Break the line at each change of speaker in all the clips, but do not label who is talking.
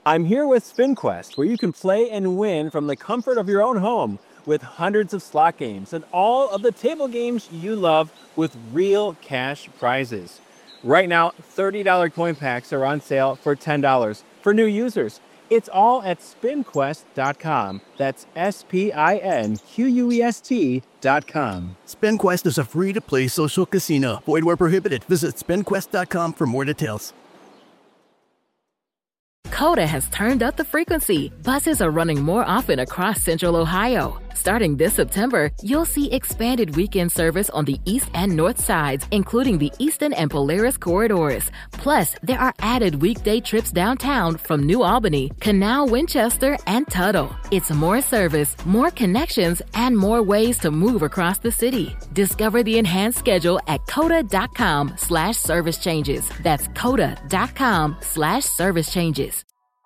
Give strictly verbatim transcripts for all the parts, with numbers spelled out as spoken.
I'm here with SpinQuest, where you can play and win from the comfort of your own home with hundreds of slot games and all of the table games you love with real cash prizes. Right now, thirty dollars coin packs are on sale for ten dollars for new users. It's all at spin quest dot com. That's S P I N Q U E S T dot com.
SpinQuest is a free-to-play social casino. Void where prohibited. Visit spin quest dot com for more details.
Coda has turned up the frequency. Buses are running more often across Central Ohio. Starting this September, you'll see expanded weekend service on the east and north sides, including the Easton and Polaris corridors. Plus, there are added weekday trips downtown from New Albany, Canal, Winchester, and Tuttle. It's more service, more connections, and more ways to move across the city. Discover the enhanced schedule at coda.com slash service changes. That's coda.com slash service changes.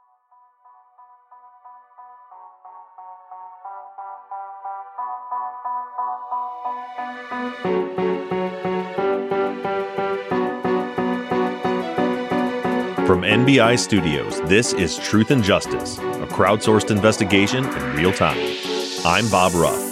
From N B I Studios, this is Truth and Justice, a crowdsourced investigation in real time. I'm Bob Ruff.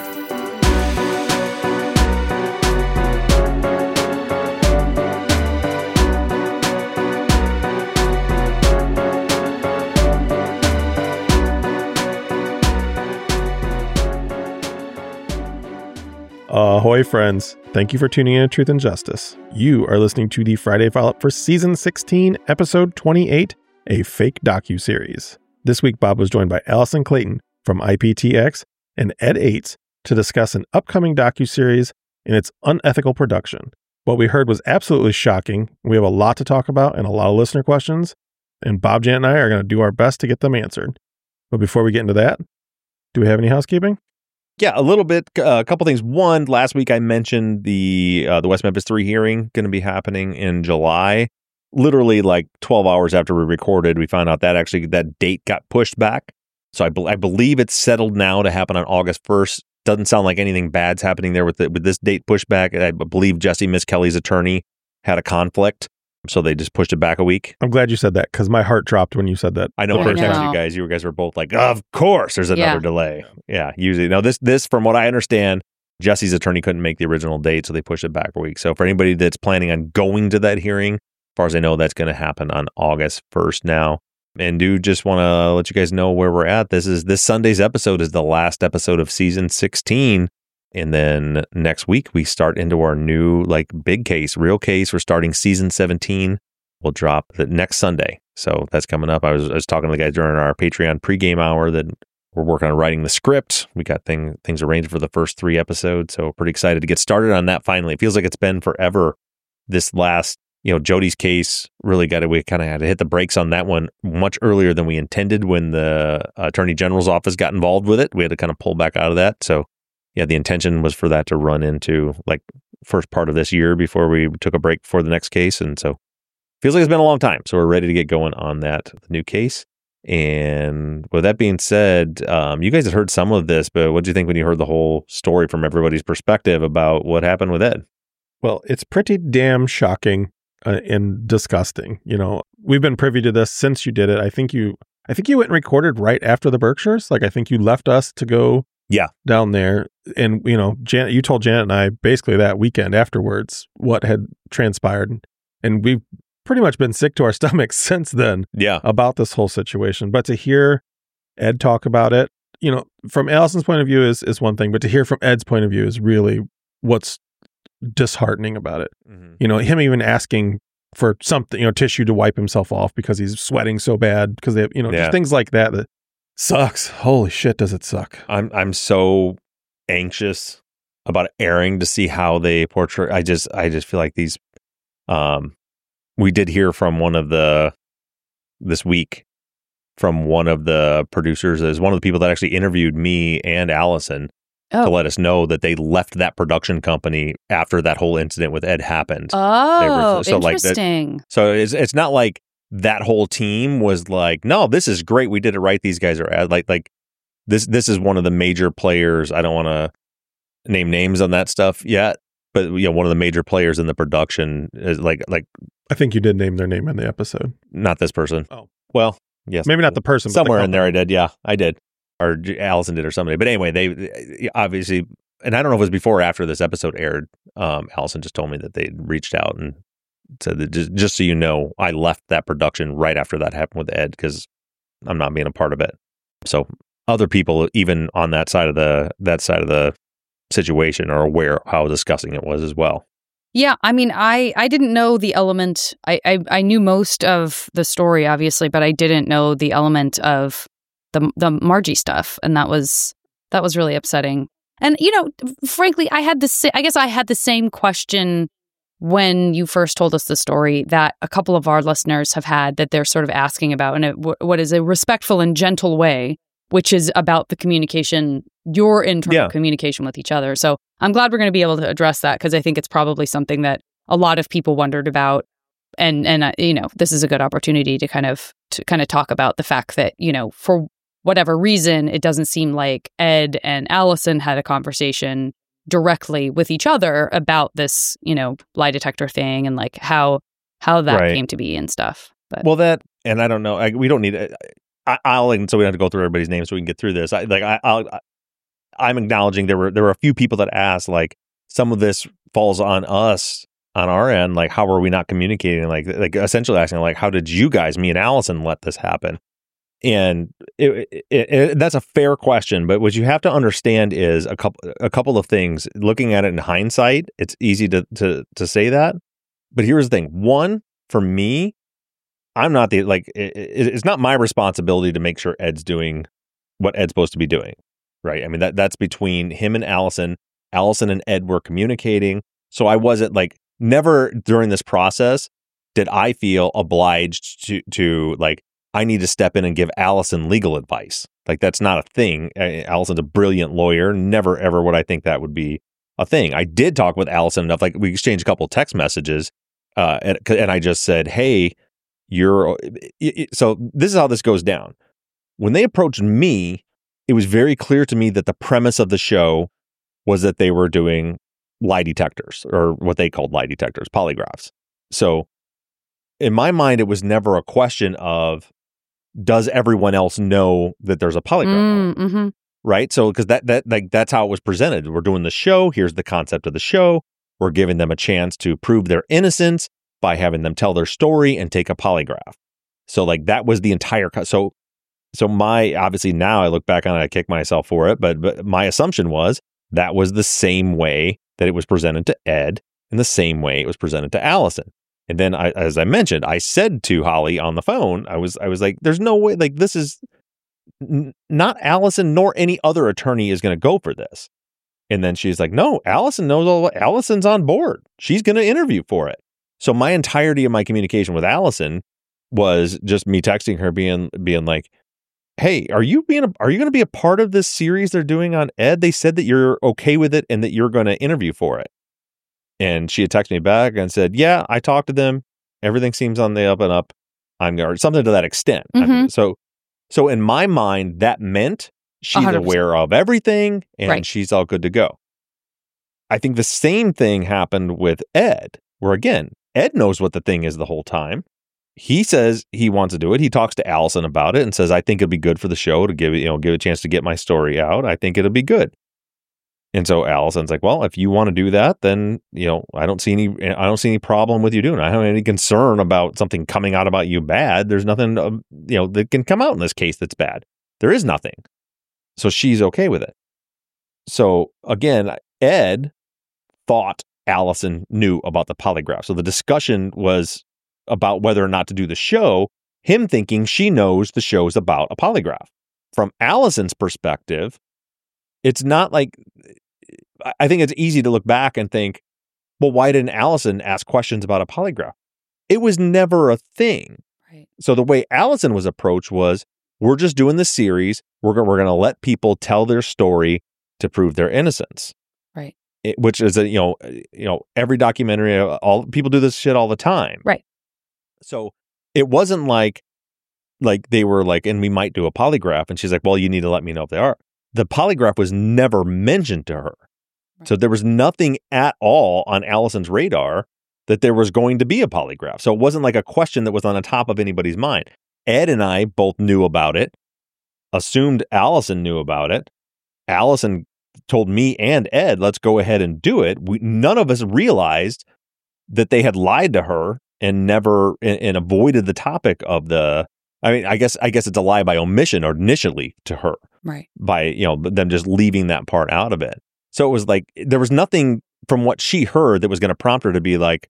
Ahoy, friends. Thank you for tuning in to Truth and Justice. You are listening to the Friday follow-up for Season sixteen, Episode twenty-eight, a fake docu-series. This week, Bob was joined by Allison Clayton from I P T X and Ed Ates to discuss an upcoming docu-series and its unethical production. What we heard was absolutely shocking. We have a lot to talk about and a lot of listener questions, and Bob, Jan, and I are going to do our best to get them answered. But before we get into that, do we have any housekeeping?
Yeah, a little bit. Uh, a couple things. One, last week I mentioned the uh, the West Memphis three hearing going to be happening in July. Literally, like twelve hours after we recorded, we found out that actually that date got pushed back. So I, be- I believe it's settled now to happen on August first. Doesn't sound like anything bad's happening there with the, with this date pushed back. I believe Jesse Miss Kelly's attorney had a conflict, so they just pushed it back a week.
I'm glad you said that because my heart dropped when you said that.
I know.
I
First
know.
time you guys, you guys were both like, "Of course, there's another
Yeah.
delay." Yeah, usually. Now this, this, from what I understand, Jesse's attorney couldn't make the original date, so they pushed it back a week. So for anybody that's planning on going to that hearing, as far as I know, that's going to happen on August first now. And do just want to let you guys know where we're at. This is this Sunday's episode is the last episode of season sixteen. And then next week we start into our new like big case, real case. We're starting season seventeen. We'll drop the next Sunday. So that's coming up. I was, I was talking to the guys during our Patreon pregame hour that we're working on writing the script. We got thing, things arranged for the first three episodes. So pretty excited to get started on that finally. It feels like it's been forever. This last, you know, Jody's case really got to, we kind of had to hit the brakes on that one much earlier than we intended when the Attorney General's office got involved with it. We had to kind of pull back out of that. So yeah, the intention was for that to run into like first part of this year before we took a break for the next case. And so feels like it's been a long time. So we're ready to get going on that the new case. And with that being said, um, you guys had heard some of this, but what did you think when you heard the whole story from everybody's perspective about what happened with Ed?
Well, it's pretty damn shocking uh, and disgusting. You know, we've been privy to this since you did it. I think you, I think you went and recorded right after the Berkshires. Like, I think you left us to go
yeah.
down there. And, you know, Janet, you told Janet and I basically that weekend afterwards what had transpired. And we've pretty much been sick to our stomachs since then
yeah.
about this whole situation. But to hear Ed talk about it, you know, from Allison's point of view is, is one thing, but to hear from Ed's point of view is really what's disheartening about it. Mm-hmm. You know, him even asking for something, you know, tissue to wipe himself off because he's sweating so bad because they have, you know,
yeah.
just things like that that sucks. Holy shit, does it suck?
I'm I'm so anxious about airing to see how they portray. I just I just feel like these um we did hear from one of the this week from one of the producers as one of the people that actually interviewed me and Allison oh. to let us know that they left that production company after that whole incident with Ed happened.
Oh,
were, so
interesting.
Like that, so it's it's not like that whole team was like, no, this is great. We did it right. These guys are like like this. This is one of the major players. I don't want to name names on that stuff yet, but you know, one of the major players in the production is like like.
I think you did name their name in the episode.
Not this person.
Oh.
Well, Yes,
Maybe not the person, but
somewhere
the
in there. I did. Yeah, I did, or Allison did, or somebody. But anyway, they obviously, and I don't know if it was before or after this episode aired. Um, Allison just told me that they reached out and said that just, just so you know, I left that production right after that happened with Ed because I'm not being a part of it. So other people, even on that side of the that side of the situation, are aware how disgusting it was as well.
Yeah, I mean, I, I didn't know the element. I, I, I knew most of the story, obviously, but I didn't know the element of the the Margie stuff, and that was that was really upsetting. And you know, frankly, I had the I guess I had the same question when you first told us the story that a couple of our listeners have had that they're sort of asking about in a, what is a respectful and gentle way, which is about the communication, your internal
yeah.
communication with each other. So I'm glad we're going to be able to address that because I think it's probably something that a lot of people wondered about. And, and uh, you know, this is a good opportunity to kind of to kind of talk about the fact that, you know, for whatever reason, it doesn't seem like Ed and Allison had a conversation directly with each other about this, you know, lie detector thing and like how how that
right.
came to be and stuff. But
well, that, and I don't know, I, we don't need it. I, I'll, and so we don't have to go through everybody's names so we can get through this. I, like I, I'll, I'm acknowledging there were there were a few people that asked, like, some of this falls on us on our end. Like, how are we not communicating? Like, like essentially asking, like, how did you guys, me and Allison, let this happen? And it, it, it, that's a fair question. But what you have to understand is a couple a couple of things. Looking at it in hindsight, it's easy to to to say that. But here's the thing: one, for me, I'm not the like. It, it's not my responsibility to make sure Ed's doing what Ed's supposed to be doing. Right. I mean, that that's between him and Allison. Allison and Ed were communicating. So I wasn't like never during this process did I feel obliged to to like I need to step in and give Allison legal advice. Like, that's not a thing. Allison's a brilliant lawyer. Never, ever would I think that would be a thing. I did talk with Allison enough. Like, we exchanged a couple of text messages uh, and, and I just said, hey, you're so this is how this goes down. When they approached me, it was very clear to me that the premise of the show was that they were doing lie detectors, or what they called lie detectors, polygraphs. So in my mind, it was never a question of, does everyone else know that there's a polygraph?
Mm, mm-hmm.
Right? So because that that like that's how it was presented. We're doing the show. Here's the concept of the show. We're giving them a chance to prove their innocence by having them tell their story and take a polygraph. So like that was the entire co- so so my obviously now I look back on it, I kick myself for it, but but my assumption was that was the same way that it was presented to Ed and the same way it was presented to Allison. And then I, as I mentioned, I said to Holly on the phone, I was I was like, there's no way, like this is n- not Allison nor any other attorney is going to go for this. And then she's like, no, Allison knows all. Allison's on board. She's going to interview for it. So my entirety of my communication with Allison was just me texting her, being being like, hey, are you being a, are you going to be a part of this series they're doing on Ed? They said that you're okay with it and that you're going to interview for it. And she had texted me back and said, yeah, I talked to them. Everything seems on the up and up. I'm going to, something to that extent.
Mm-hmm.
I mean, so, so in my mind, that meant she's
one hundred percent
aware of everything and
right.
she's all good to go. I think the same thing happened with Ed, where again, Ed knows what the thing is the whole time. He says he wants to do it. He talks to Allison about it and says, I think it'd be good for the show to give it, you know, give a chance to get my story out. I think it'll be good. And so Allison's like, well, if you want to do that, then, you know, I don't see any, I don't see any problem with you doing it. I don't have any concern about something coming out about you bad. There's nothing, um, you know, that can come out in this case that's bad. There is nothing. So she's okay with it. So again, Ed thought Allison knew about the polygraph. So the discussion was about whether or not to do the show, him thinking she knows the show's about a polygraph. From Allison's perspective, it's not like, I think it's easy to look back and think, well, why didn't Allison ask questions about a polygraph? It was never a thing.
Right.
So the way Allison was approached was, we're just doing the series. We're, go- we're going to let people tell their story to prove their innocence.
Right.
It, which is, a, you know, you know, every documentary, all people do this shit all the time.
Right.
So it wasn't like, like they were like, and we might do a polygraph. And she's like, well, you need to let me know if they are. The polygraph was never mentioned to her. Right. So there was nothing at all on Allison's radar that there was going to be a polygraph. So it wasn't like a question that was on the top of anybody's mind. Ed and I both knew about it, assumed Allison knew about it. Allison told me and Ed, let's go ahead and do it. We, none of us realized that they had lied to her and never and, and avoided the topic of the. I mean, I guess I guess it's a lie by omission or initially to her,
right?
By you know them just leaving that part out of it. So it was like there was nothing from what she heard that was going to prompt her to be like,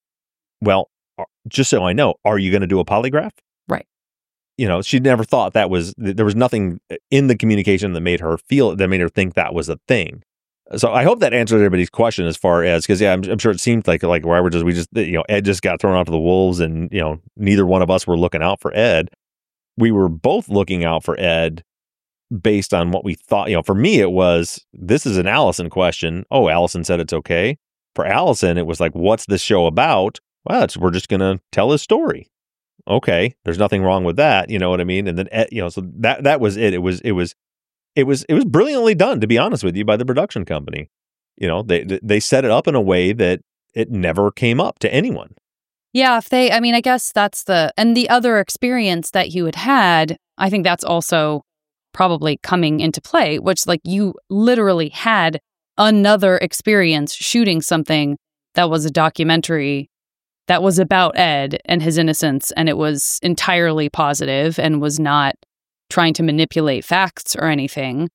well, just so I know, are you going to do a polygraph?
Right.
You know, she never thought that was, there was nothing in the communication that made her feel, that made her think that was a thing. So I hope that answered everybody's question as far as, because yeah, I'm, I'm sure it seemed like, like where we're just, we just, you know, Ed just got thrown out to the wolves and, you know, neither one of us were looking out for Ed. We were both looking out for Ed based on what we thought. You know, for me, it was, this is an Allison question. Oh, Allison said it's okay. For Allison, it was like, what's this show about? Well, it's, we're just going to tell his story. Okay, there's nothing wrong with that. You know what I mean? And then, you know, so that that was it. It was, it was, it was, it was brilliantly done, to be honest with you, by the production company. You know, they they set it up in a way that it never came up to anyone.
Yeah, if they, I mean, I guess that's the, and the other experience that you had had, I think that's also probably coming into play, which like you literally had another experience shooting something that was a documentary that was about Ed and his innocence, and it was entirely positive and was not trying to manipulate facts or anything.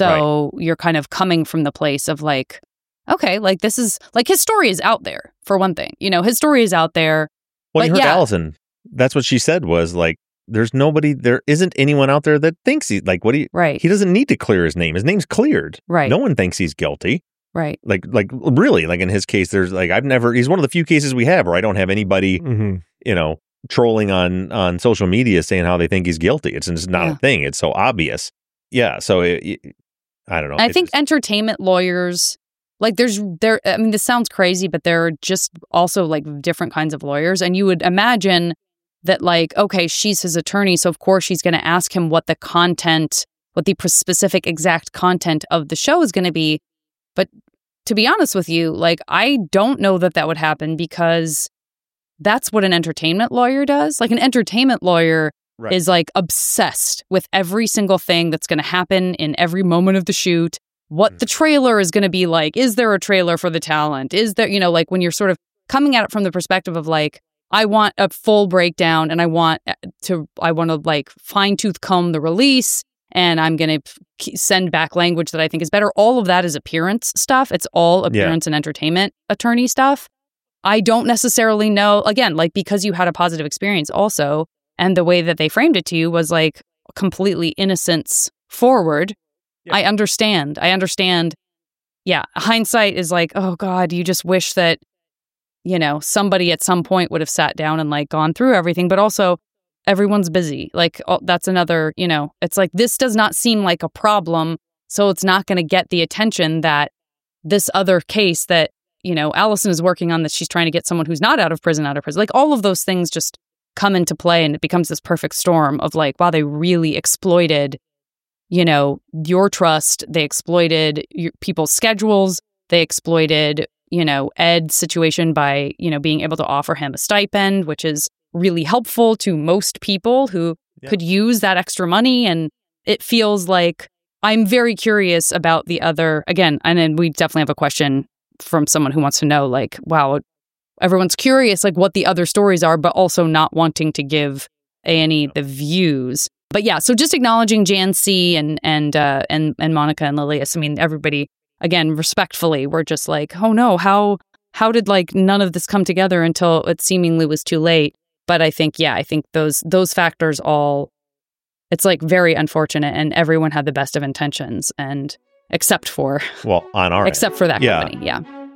So right. You're kind of coming from the place of like, okay, like this is, like his story is out there, for one thing. You know, his story is out there.
Well, you heard
yeah.
Allison. That's what she said was like, there's nobody, there isn't anyone out there that thinks he, like, what do you,
right.
He doesn't need to clear his name. His name's cleared.
Right.
No one thinks he's guilty.
Right.
Like, like really, like in his case, there's like, I've never, he's one of the few cases we have where I don't have anybody, mm-hmm. you know, trolling on, on social media saying how they think he's guilty. It's, it's not yeah. a thing. It's so obvious. Yeah. So it, it, I don't know.
I think just, entertainment lawyers, like there's there, I mean, this sounds crazy, but there are just also like different kinds of lawyers. And you would imagine that like, okay, she's his attorney. So of course she's going to ask him what the content, what the specific exact content of the show is going to be. But to be honest with you, like, I don't know that that would happen because that's what an entertainment lawyer does. Like an entertainment lawyer right. is like obsessed with every single thing that's going to happen in every moment of the shoot, what mm. the trailer is going to be like. Is there a trailer for the talent? Is there, you know, like when you're sort of coming at it from the perspective of like, I want a full breakdown and I want to, I want to like fine tooth comb the release. And I'm going to send back language that I think is better. All of that is appearance stuff. It's all appearance yeah. and entertainment attorney stuff. I don't necessarily know, again, like because you had a positive experience also, and the way that they framed it to you was like completely innocence forward. Yeah. I understand. I understand. Yeah. Hindsight is like, oh God, you just wish that, you know, somebody at some point would have sat down and like gone through everything, but also everyone's busy. Like, oh, that's another, you know, it's like, this does not seem like a problem. So it's not going to get the attention that this other case that, you know, Allison is working on, that she's trying to get someone who's not out of prison, out of prison. Like all of those things just come into play and it becomes this perfect storm of like, wow, they really exploited, you know, your trust. They exploited your, people's schedules. They exploited, you know, Ed's situation by, you know, being able to offer him a stipend, which is really helpful to most people who yeah. could use that extra money. And it feels like I'm very curious about the other, again, and then we definitely have a question from someone who wants to know, like, wow, everyone's curious, like what the other stories are, but also not wanting to give A and E the views. But yeah, so just acknowledging Jan C and and uh, and and Monica and Lilias. I mean, everybody, again, respectfully, we're just like, oh no, how how did like none of this come together until it seemingly was too late? But I think, yeah, I think those those factors all, it's like very unfortunate, and everyone had the best of intentions, and except for
well, on our
except
end.
for that
yeah.
company, yeah.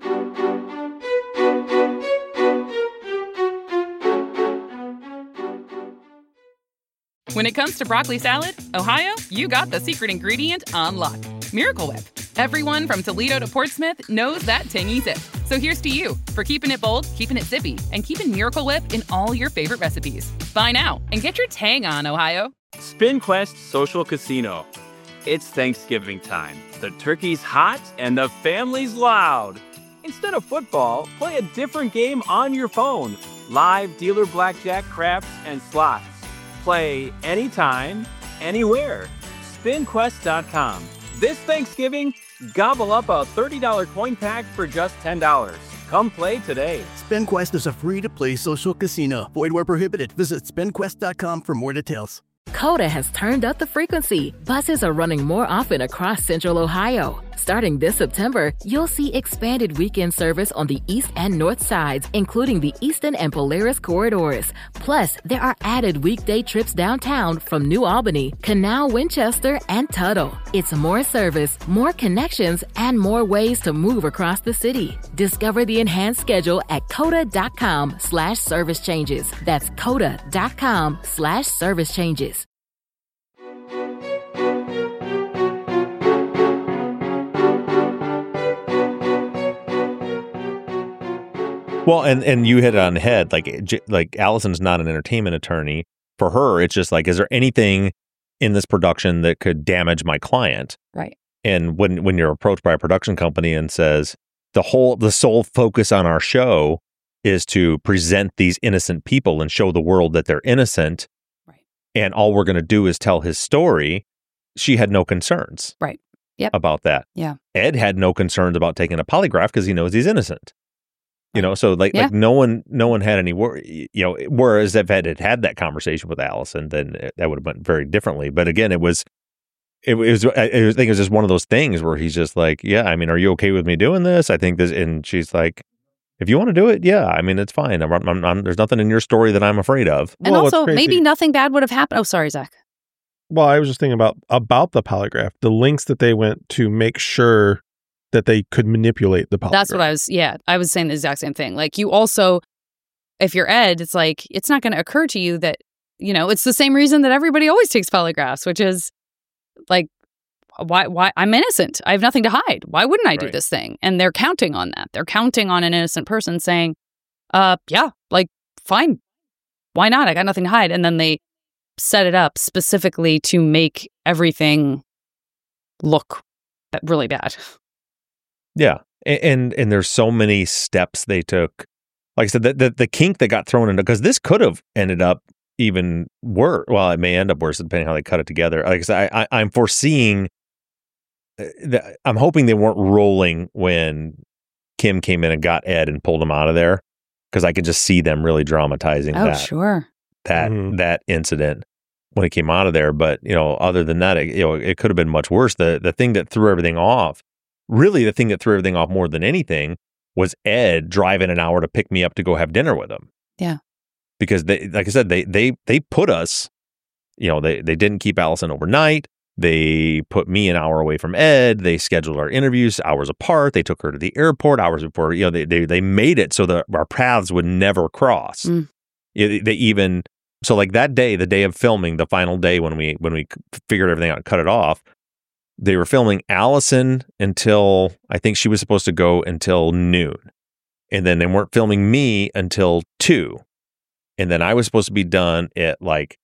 When it comes to broccoli salad, Ohio, you got the secret ingredient on lock. Miracle Whip. Everyone from Toledo to Portsmouth knows that tangy zip. So here's to you for keeping it bold, keeping it zippy, and keeping Miracle Whip in all your favorite recipes. Buy now and get your tang on, Ohio.
SpinQuest Social Casino. It's Thanksgiving time. The turkey's hot and the family's loud. Instead of football, play a different game on your phone. Live dealer blackjack, craps, and slots.
play anytime, anywhere. spin quest dot com. This Thanksgiving, gobble up a thirty dollars coin pack for just ten dollars. Come play today.
SpinQuest is a free-to-play social casino. Void where prohibited. Visit spin quest dot com for more details.
Coda has turned up the frequency. Buses are running more often across Central Ohio. Starting this September, you'll see expanded weekend service on the east and north sides, including the Easton and Polaris corridors. Plus, there are added weekday trips downtown from New Albany, Canal, Winchester, and Tuttle. It's more service, more connections, and more ways to move across the city. Discover the enhanced schedule at coda.com slash service changes. That's coda.com slash service changes.
Well, and, and you hit it on the head. Like, like Allison's not an entertainment attorney. For her, it's just like, is there anything in this production that could damage my client?
Right.
And when when you're approached by a production company and says the whole the sole focus on our show is to present these innocent people and show the world that they're innocent,
right,
and all we're going to do is tell his story, she had no concerns,
right, yep,
about that.
Yeah.
Ed had no concerns about taking a polygraph because he knows he's innocent. You know, so like,
yeah.
like no one, no one had any worry, you know, whereas if Ed had had that conversation with Allison, then it, that would have went very differently. But again, it was, it, it was, I, I think it was just one of those things where he's just like, yeah, I mean, are you okay with me doing this? I think this, and she's like, if you want to do it, yeah, I mean, it's fine. I'm, I'm, I'm, there's nothing in your story that I'm afraid of.
And
Well,
also,
what's crazy-
maybe nothing bad would have happened. Oh, sorry, Zach.
Well, I was just thinking about about the polygraph, the links that they went to make sure that they could manipulate the polygraph.
That's what I was, yeah, I was saying the exact same thing. Like, you also, if you're Ed, it's like, it's not going to occur to you that, you know, it's the same reason that everybody always takes polygraphs, which is like, why, why, I'm innocent. I have nothing to hide. Why wouldn't I do
Right.
this thing? And they're counting on that. They're counting on an innocent person saying, uh, yeah, like, fine. Why not? I got nothing to hide. And then they set it up specifically to make everything look really bad.
Yeah. And, and, and there's so many steps they took. Like I said, the, the, the kink that got thrown into, because this could have ended up even worse. Well, it may end up worse depending on how they cut it together. Like I said, I, I, I'm foreseeing, that, I'm hoping they weren't rolling when Kim came in and got Ed and pulled him out of there, because I could just see them really dramatizing
Oh,
that.
sure.
that
Mhm.
that incident when it came out of there. But you know, other than that, it, you know, it could have been much worse. The the thing that threw everything off, really, the thing that threw everything off more than anything, was Ed driving an hour to pick me up to go have dinner with him.
Yeah,
because they, like I said, they they they put us, you know, they they didn't keep Allison overnight. They put me an hour away from Ed. They scheduled our interviews hours apart. They took her to the airport hours before. You know, they they they made it so that our paths would never cross.
Mm.
It, they even so like that day, the day of filming, the final day when we when we figured everything out and cut it off, they were filming Allison until I think she was supposed to go until noon, and then they weren't filming me until two, and then I was supposed to be done at like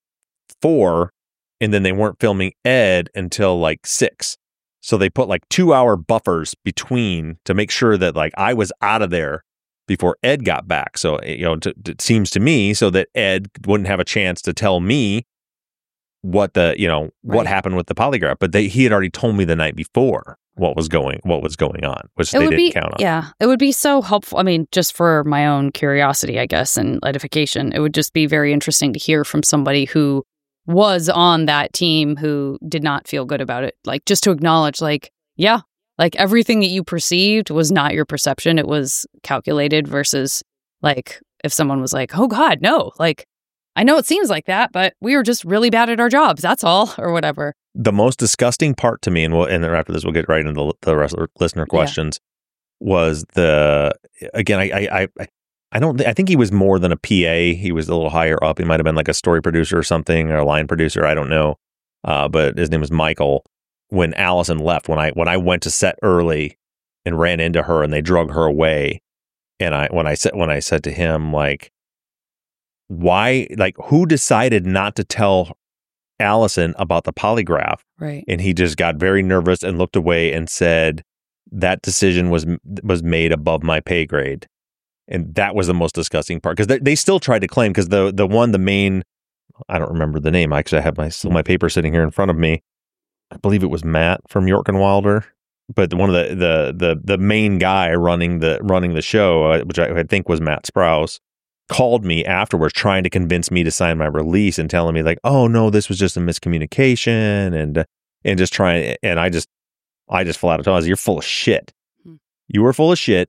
four. And then they weren't filming Ed until like six. So they put like two hour buffers between to make sure that like I was out of there before Ed got back. So, you know, to, it seems to me so that Ed wouldn't have a chance to tell me what the, you know, what
Right.
happened with the polygraph. But they, he had already told me the night before what was going, what was going on, which
it
they
would
didn't
be,
count on.
yeah, it would be so helpful. I mean, just for my own curiosity, I guess, and edification, it would just be very interesting to hear from somebody who was on that team who did not feel good about it. Like, just to acknowledge, like, yeah, like everything that you perceived was not your perception. It was calculated versus like if someone was like, oh God, no, like, I know it seems like that, but we were just really bad at our jobs. That's all, or whatever.
The most disgusting part to me, and we'll, and then after this, we'll get right into the, the rest of the listener questions, was the, again, I, I, I, I don't, th- I think he was more than a P A. He was a little higher up. He might have been like a story producer or something, or a line producer. I don't know. Uh, but his name was Michael. When Allison left, when I, when I went to set early and ran into her and they drug her away. And I, when I said, when I said to him, like, why, like, who decided not to tell Allison about the polygraph?
Right.
And he just got very nervous and looked away and said, that decision was, was made above my pay grade. And that was the most disgusting part, because they, they still tried to claim, because the the one, the main, I don't remember the name. Actually, I have my still my paper sitting here in front of me. I believe it was Matt from York and Wilder, but one of the the the the main guy running the running the show, uh, which I, I think was Matt Sprouse, called me afterwards trying to convince me to sign my release and telling me like, oh no, this was just a miscommunication and and just trying. And I just I just flat out told him, you're full of shit. Hmm. You were full of shit.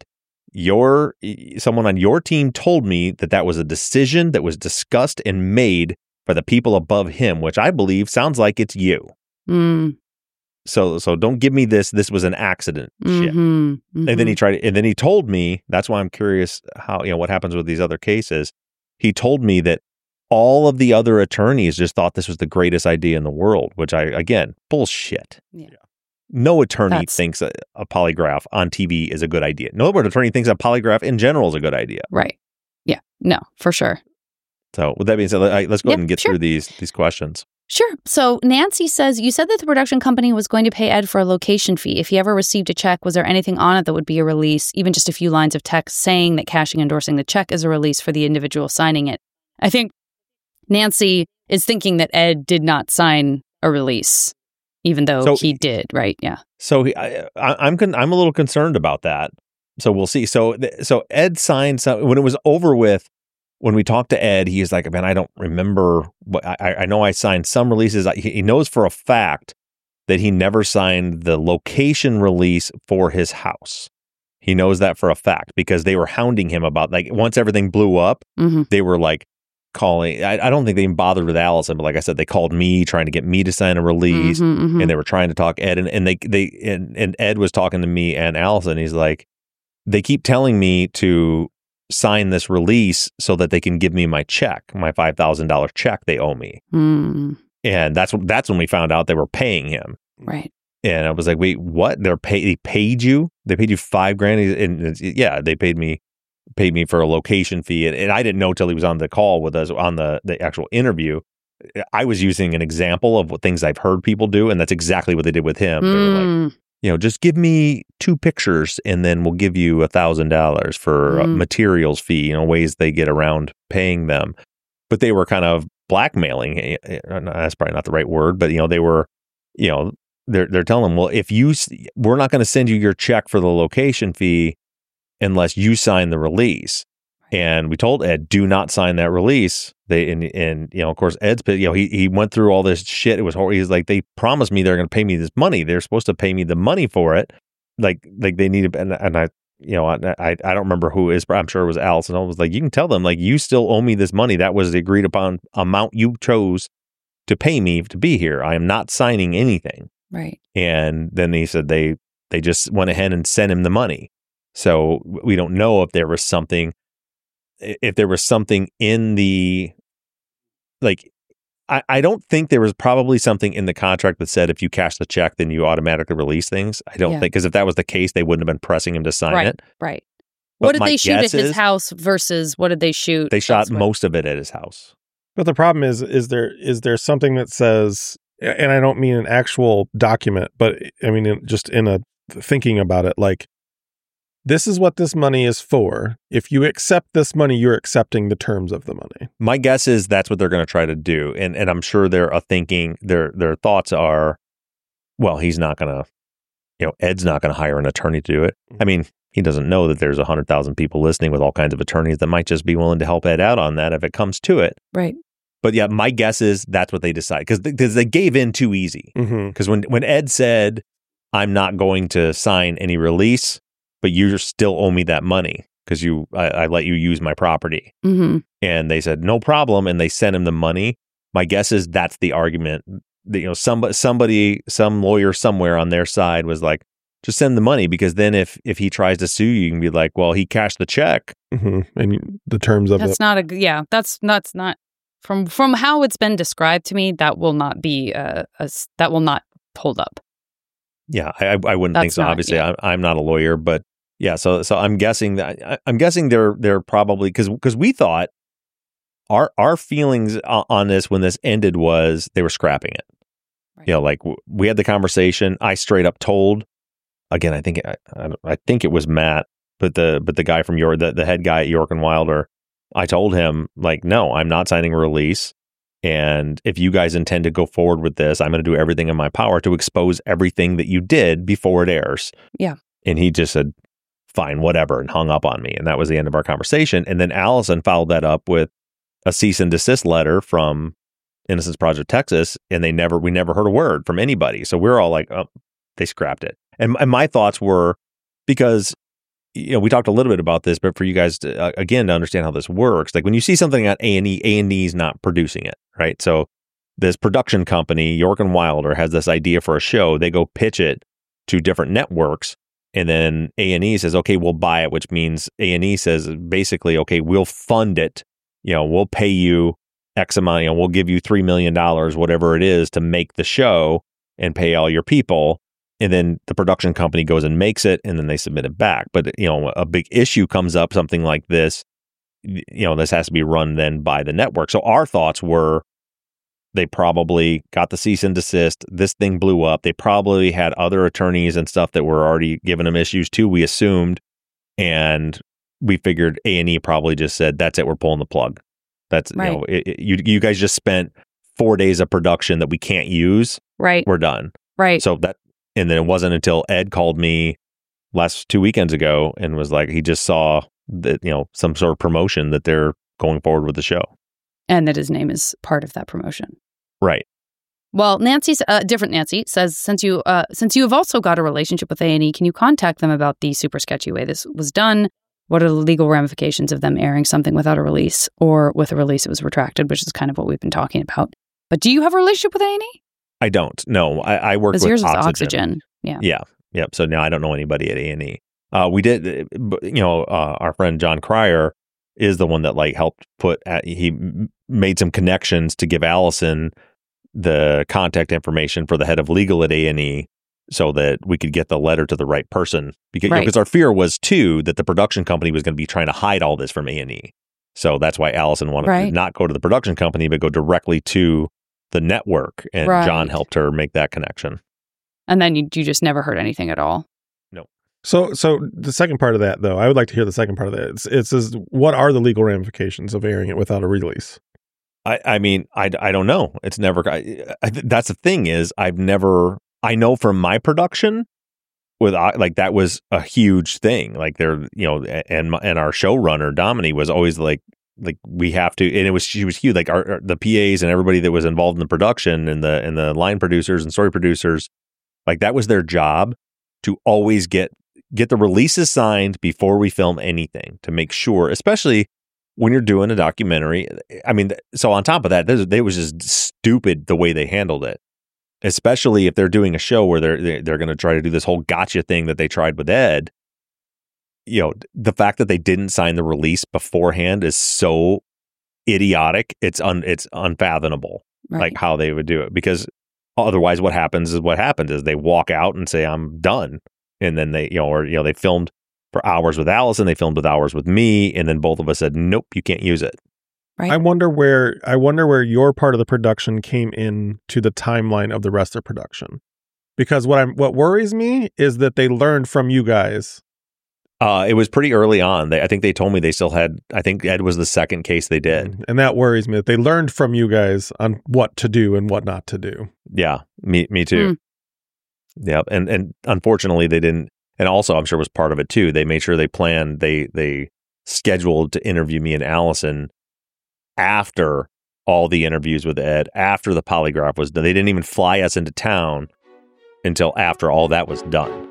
Your someone on your team told me that that was a decision that was discussed and made by the people above him, which I believe sounds like it's you.
Mm.
So, so don't give me this. This was an accident.
Mm-hmm,
shit.
mm-hmm.
And then he tried, and then he told me. That's why I'm curious how you know what happens with these other cases. He told me that all of the other attorneys just thought this was the greatest idea in the world, which I again bullshit.
Yeah.
No attorney
That's...
thinks a, a polygraph on T V is a good idea. No attorney thinks a polygraph in general is a good idea.
Right. Yeah. No, for sure.
So with that being said, let's go
yep,
ahead and get
sure.
through these these questions.
Sure. So Nancy says, you said that the production company was going to pay Ed for a location fee. If he ever received a check, was there anything on it that would be a release, even just a few lines of text saying that cashing endorsing the check is a release for the individual signing it? I think Nancy is thinking that Ed did not sign a release, even though so, he did, right? Yeah.
So he, I, I, I'm con- I'm a little concerned about that. So we'll see. So so Ed signed some, when it was over with. When we talked to Ed, he's like, man, I don't remember. What I, I know I signed some releases. He knows for a fact that he never signed the location release for his house. He knows that for a fact because they were hounding him about, like, once everything blew up,
mm-hmm.
they were like calling. I, I don't think they even bothered with Allison, but like I said, they called me trying to get me to sign a release,
mm-hmm, mm-hmm.
and they were trying to talk Ed, and, and they they and, and Ed was talking to me and Allison. He's like, they keep telling me to sign this release so that they can give me my check, my five thousand dollars check they owe me.
Mm.
And that's that's when we found out they were paying him.
Right.
And I was like, wait, what? They're pay they paid you? They paid you five grand? And it's, yeah, they paid me paid me for a location fee. And, and I didn't know till he was on the call with us on the, the actual interview. I was using an example of what things I've heard people do, and that's exactly what they did with him.
Mm.
They were like, you know, just give me two pictures and then we'll give you a thousand dollars for mm. a materials fee, you know, ways they get around paying them. But they were kind of blackmailing. That's probably not the right word, but, you know, they were, you know, they're, they're telling them, well, if you, we're not going to send you your check for the location fee unless you sign the release. And we told Ed, do not sign that release. They and, and you know, of course, Ed's, you know, he he went through all this shit. It was horrible. He's like, they promised me they're going to pay me this money. They're supposed to pay me the money for it. Like, like they needed, and, and I, you know, I, I I don't remember who it is, but I'm sure it was Allison. I was like, you can tell them, like, you still owe me this money. That was the agreed upon amount you chose to pay me to be here. I am not signing anything.
Right.
And then he said they they just went ahead and sent him the money. So we don't know if there was something. If there was something in the, like, I, I don't think there was probably something in the contract that said if you cash the check, then you automatically release things. I don't
yeah.
think, because if that was the case, they wouldn't have been pressing him to sign
right,
it.
Right.
But
what did they shoot at his
is,
house versus what did they shoot?
They shot
elsewhere?
most of it at his house.
But the problem is, is there is there something that says, and I don't mean an actual document, but I mean in, just in a thinking about it, like, this is what this money is for. If you accept this money, you're accepting the terms of the money.
My guess is that's what they're going to try to do. And and I'm sure they're uh, thinking, their their thoughts are, well, he's not going to, you know, Ed's not going to hire an attorney to do it. I mean, he doesn't know that there's one hundred thousand people listening with all kinds of attorneys that might just be willing to help Ed out on that if it comes to it.
Right.
But yeah, my guess is that's what they decide. Because because they gave in too easy. Because
mm-hmm.
when, when Ed said, I'm not going to sign any release, but you still owe me that money because you, I, I let you use my property.
Mm-hmm.
And they said, no problem. And they sent him the money. My guess is that's the argument. That, you know, somebody, somebody, some lawyer somewhere on their side was like, just send the money, because then if if he tries to sue you, you can be like, well, he cashed the check.
Mm-hmm. And the terms of
that's
it.
That's not a, yeah, that's, that's not, from from how it's been described to me, that will not be, a, a that will not hold up.
Yeah, I I wouldn't
that's
think so.
Not,
Obviously,
yeah.
I'm, I'm not a lawyer, but yeah, so so I'm guessing that I, I'm guessing they're they're probably because because we thought our our feelings on this when this ended was they were scrapping it. Right. You know, like we had the conversation. I straight up told, again, I think I, I think it was Matt, but the but the guy from York, the, the head guy at York and Wilder, I told him like, no, I'm not signing a release, And if you guys intend to go forward with this, I'm going to do everything in my power to expose everything that you did before it airs.
Yeah.
And he just said, fine, whatever, and hung up on me. And that was the end of our conversation. And then Allison followed that up with a cease and desist letter from Innocence Project Texas, and they never, we never heard a word from anybody. So we're all like, oh, they scrapped it. And, and my thoughts were, because, you know, we talked a little bit about this, but for you guys to, uh, again, to understand how this works, like when you see something at A and E, A and E is not producing it, right? So this production company, York and Wilder, has this idea for a show. They go pitch it to different networks, and then A and E says, okay, we'll buy it, which means A and E says basically, okay, we'll fund it. You know, we'll pay you X amount, you know, we'll give you three million dollars, whatever it is, to make the show and pay all your people. And then the production company goes and makes it, and then they submit it back. But, you know, a big issue comes up, something like this, you know, this has to be run then by the network. So our thoughts were, they probably got the cease and desist. This thing blew up. They probably had other attorneys and stuff that were already giving them issues too, we assumed. And we figured A and E probably just said, that's it, we're pulling the plug. That's, right. you know, it, it, you, you guys just spent four days of production that we can't use.
Right.
We're done.
Right.
So that, and then it wasn't until Ed called me last two weekends ago and was like, he just saw that, you know, some sort of promotion that they're going forward with the show.
And that his name is part of that promotion.
Right.
Well, Nancy's uh, different. Nancy says, since you uh, since you have also got a relationship with A and E, can you contact them about the super sketchy way this was done? What are the legal ramifications of them airing something without a release, or with a release it was retracted, which is kind of what we've been talking about. But do you have a relationship with A and E?
I don't. No, I, I work with
yours is
Oxygen.
Oxygen. Yeah.
Yeah. Yep. So now I don't know anybody at A and E. Uh, we did, you know, uh, our friend John Cryer is the one that like helped put, at, he made some connections to give Allison the contact information for the head of legal at A and E so that we could get the letter to the right person. Because, right. you know, because our fear was too that the production company was going to be trying to hide all this from A and E. So that's why Allison wanted right. to not go to the production company, but go directly to the network. And right. John helped her make that connection.
And then you, you just never heard anything at all?
No.
So so the second part of that, though, I would like to hear the second part of that. It's, it says, what are the legal ramifications of airing it without a release?
I, I mean, I, I don't know. It's never, I, I, that's the thing is I've never, I know from my production with like, that was a huge thing. Like there, you know, and, and our showrunner, Domini, was always like, like we have to, and it was, she was huge. Like our, the P As and everybody that was involved in the production and the, and the line producers and story producers, like that was their job to always get, get the releases signed before we film anything to make sure, especially when you're doing a documentary. I mean, so on top of that, they was just stupid the way they handled it, especially if they're doing a show where they're, they're going to try to do this whole gotcha thing that they tried with Ed. You know, the fact that they didn't sign the release beforehand is so idiotic. It's un, it's unfathomable, right. like how they would do it, because otherwise what happens is what happens is they walk out and say, I'm done. And then they, you know, or, you know, they filmed for hours with Allison, they filmed with hours with me. And then both of us said, nope, you can't use it.
Right.
I wonder where, I wonder where your part of the production came in to the timeline of the rest of production. Because what I'm, what worries me is that they learned from you guys.
Uh, it was pretty early on. They, I think they told me they still had, I think Ed was the second case they did.
And that worries me that they learned from you guys on what to do and what not to do.
Yeah, me me too. Mm. Yeah, and and unfortunately they didn't, and also I'm sure it was part of it too. They made sure they planned, they they scheduled to interview me and Allison after all the interviews with Ed, after the polygraph was done. They didn't even fly us into town until after all that was done.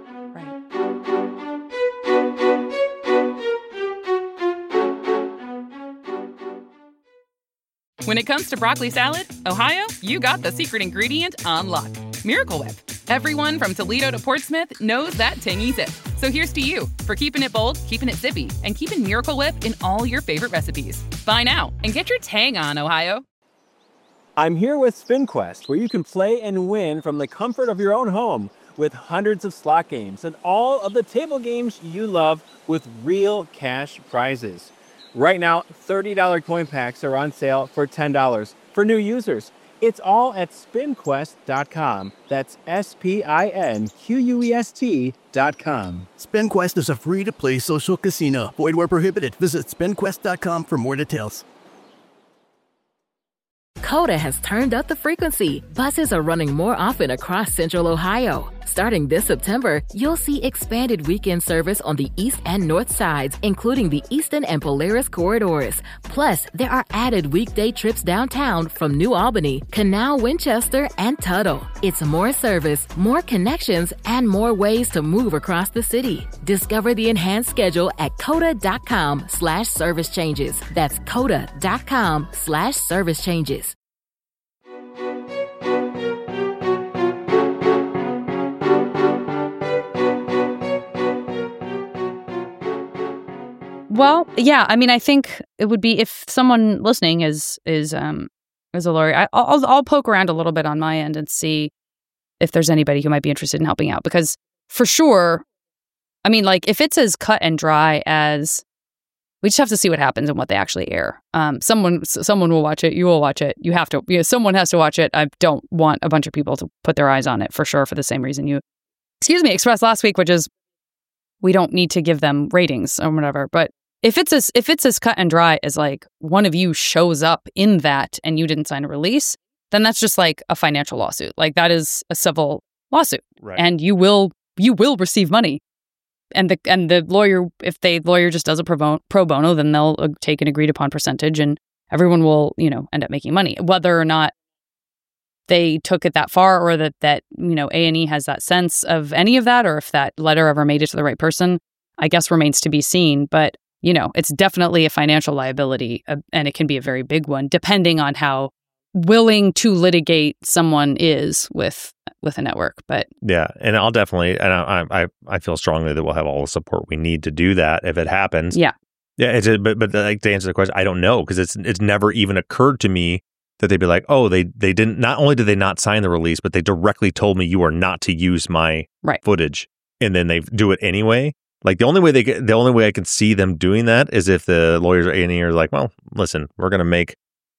When it comes to broccoli salad, Ohio, you got the secret ingredient on lock. Miracle Whip. Everyone from Toledo to Portsmouth knows that tangy zip. So here's to you for keeping it bold, keeping it zippy, and keeping Miracle Whip in all your favorite recipes. Buy now and get your tang on, Ohio.
I'm here with SpinQuest, where you can play and win from the comfort of your own home with hundreds of slot games and all of the table games you love with real cash prizes. Right now, thirty dollars coin packs are on sale for ten dollars for new users. It's all at spin quest dot com. That's S P I N Q U E S T dot com.
SpinQuest is a free-to-play social casino. Void where prohibited. Visit spin quest dot com for more details.
Coda has turned up the frequency. Buses are running more often across Central Ohio. Starting this September, you'll see expanded weekend service on the east and north sides, including the Eastern and Polaris corridors. Plus, there are added weekday trips downtown from New Albany, Canal, Winchester, and Tuttle. It's more service, more connections, and more ways to move across the city. Discover the enhanced schedule at coda.com slash service changes. That's coda.com slash service changes.
Well, yeah, I mean, I think it would be if someone listening is is um is a lawyer, I, I'll I'll poke around a little bit on my end and see if there's anybody who might be interested in helping out. Because for sure, I mean, like if it's as cut and dry as, we just have to see what happens and what they actually air. Um, someone someone will watch it. You will watch it. You have to. You know, someone has to watch it. I don't want a bunch of people to put their eyes on it for sure for the same reason you, excuse me, expressed last week, which is we don't need to give them ratings or whatever, but. If it's as if it's as cut and dry as like one of you shows up in that and you didn't sign a release, then that's just like a financial lawsuit. Like that is a civil lawsuit,
Right.
and you will you will receive money. And the and the lawyer, if the lawyer just does a pro bono, pro bono, then they'll uh, take an agreed upon percentage, and everyone will you know end up making money. Whether or not they took it that far, or that that you know A and E has that sense of any of that, or if that letter ever made it to the right person, I guess remains to be seen. But you know, it's definitely a financial liability, uh, and it can be a very big one, depending on how willing to litigate someone is with with a network. But
Yeah, and I'll definitely, and I, I I feel strongly that we'll have all the support we need to do that if it happens.
yeah,
Yeah, it's a, but but like to answer the question, I don't know because it's it's never even occurred to me that they'd be like, oh, they they didn't. Not only did they not sign the release, but they directly told me you are not to use my
Right.
footage, and then they do it anyway. Like the only way they get, the only way I can see them doing that is if the lawyers at A and E are like, well, listen, we're going to make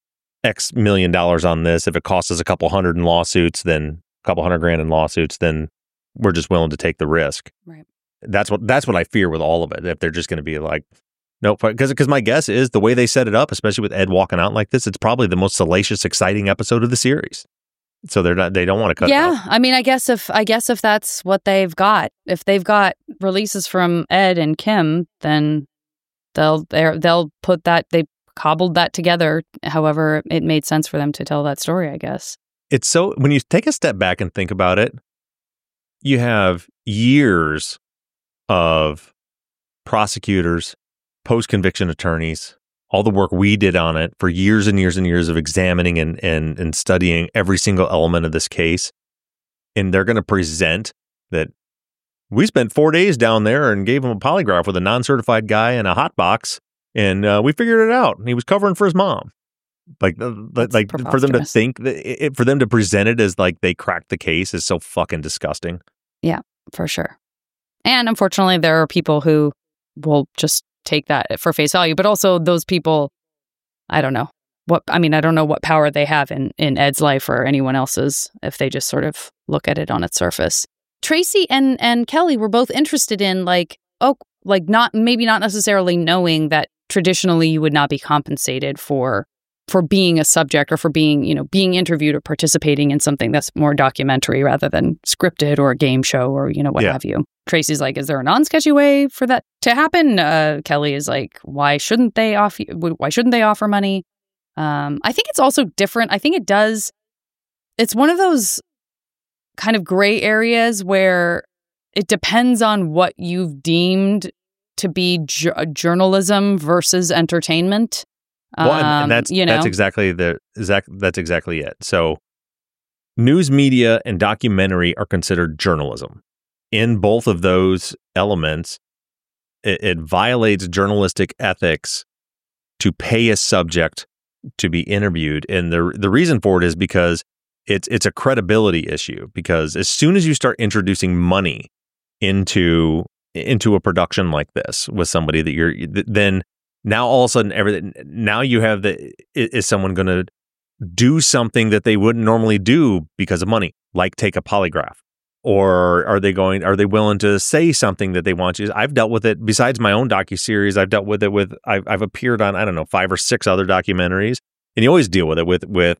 X million dollars on this. If it costs us a couple hundred in lawsuits, then a couple hundred grand in lawsuits, then we're just willing to take the risk.
Right.
That's what that's what I fear with all of it. If they're just going to be like, nope, because because my guess is the way they set it up, especially with Ed walking out like this, it's probably the most salacious, exciting episode of the series. So they're not. They don't want to cut.
yeah.
it out.
I mean, I guess if I guess if that's what they've got, if they've got releases from Ed and Kim, then they'll they'll they'll put that they cobbled that together. However, it made sense for them to tell that story. I guess.
It's so when you take a step back and think about it, you have years of prosecutors, post-conviction attorneys, all the work we did on it for years and years and years of examining and and, and studying every single element of this case. And they're going to present that we spent four days down there and gave him a polygraph with a non-certified guy in a hot box, and uh, we figured it out. And he was covering for his mom. Like,
That's
like for them to
preposterous.
think that it, for them to present it as like they cracked the case is so fucking disgusting.
Yeah, for sure. And unfortunately, there are people who will just take that for face value. But also those people, I don't know what, I mean, I don't know what power they have in, in Ed's life or anyone else's if they just sort of look at it on its surface. Tracy and, and Kelly were both interested in like, oh, like not, maybe not necessarily knowing that traditionally you would not be compensated for for being a subject or for being, you know, being interviewed or participating in something that's more documentary rather than scripted or a game show or, you know, what
Yeah.
have you. Tracy's like, is there a non-sketchy way for that to happen? Uh, Kelly is like, why shouldn't they offer, why shouldn't they offer money? Um, I think it's also different. I think it does. It's one of those kind of gray areas where it depends on what you've deemed to be ju- journalism versus entertainment.
Well, and,
Um,
and that's
you know,
that's exactly the exact that's exactly it. So, news media and documentary are considered journalism. In both of those elements, it, it violates journalistic ethics to pay a subject to be interviewed, and the the reason for it is because it's it's a credibility issue. Because as soon as you start introducing money into into a production like this with somebody that you're then. Now all of a sudden, everything. Now you have the is, is someone going to do something that they wouldn't normally do because of money, like take a polygraph, or are they going? Are they willing to say something that they want you? I've dealt with it. Besides my own docuseries, I've dealt with it with. I've I've appeared on I don't know five or six other documentaries, and you always deal with it with with